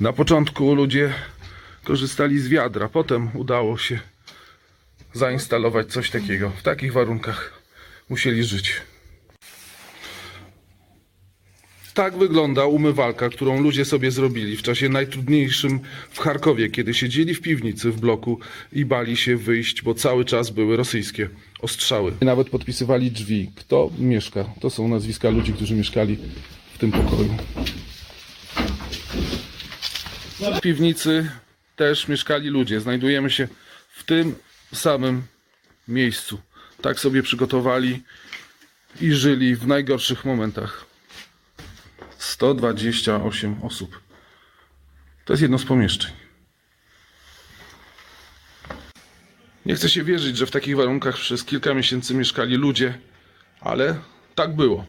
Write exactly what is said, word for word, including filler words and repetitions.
Na początku ludzie korzystali z wiadra, potem udało się zainstalować coś takiego. W takich warunkach musieli żyć. Tak wygląda umywalka, którą ludzie sobie zrobili w czasie najtrudniejszym w Charkowie, kiedy siedzieli w piwnicy w bloku i bali się wyjść, bo cały czas były rosyjskie ostrzały. Nawet podpisywali drzwi. Kto mieszka? To są nazwiska ludzi, którzy mieszkali w tym pokoju. W piwnicy też mieszkali ludzie. Znajdujemy się w tym samym miejscu. Tak sobie przygotowali i żyli w najgorszych momentach. sto dwadzieścia osiem osób. To jest jedno z pomieszczeń. Nie chce się wierzyć, że w takich warunkach przez kilka miesięcy mieszkali ludzie, ale tak było.